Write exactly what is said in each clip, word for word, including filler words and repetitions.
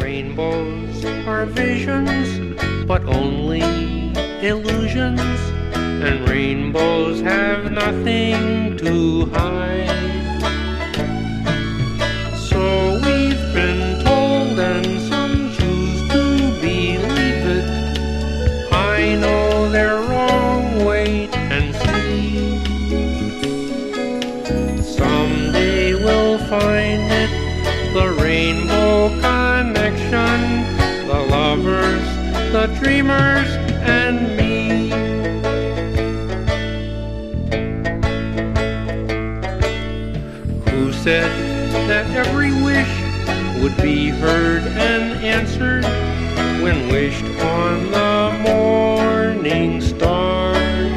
Rainbows are visions, but only illusions, and rainbows have nothing to hide. So we've been told, and some choose to believe it. I know they're wrong, wait and see. Someday we'll find it, the rainbow connection, the lovers, the dreamers, and me. Who said that every wish would be heard and answered when wished on the morning star?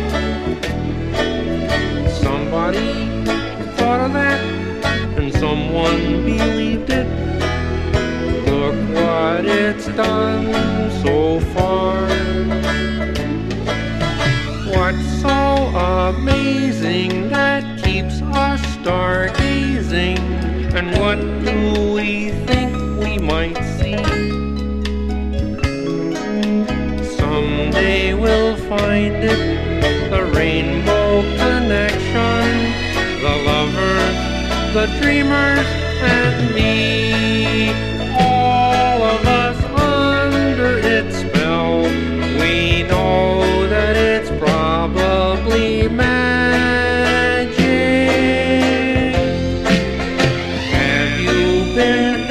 Somebody thought of that, and someone believed it. Look what it's done so far. What's so amazing that keeps us stargazing? And what do we think we might see? Someday we'll find it, the rainbow connection, the lovers, the dreamers, and me. All of us under its spell, we know that it's probably magic. Have you been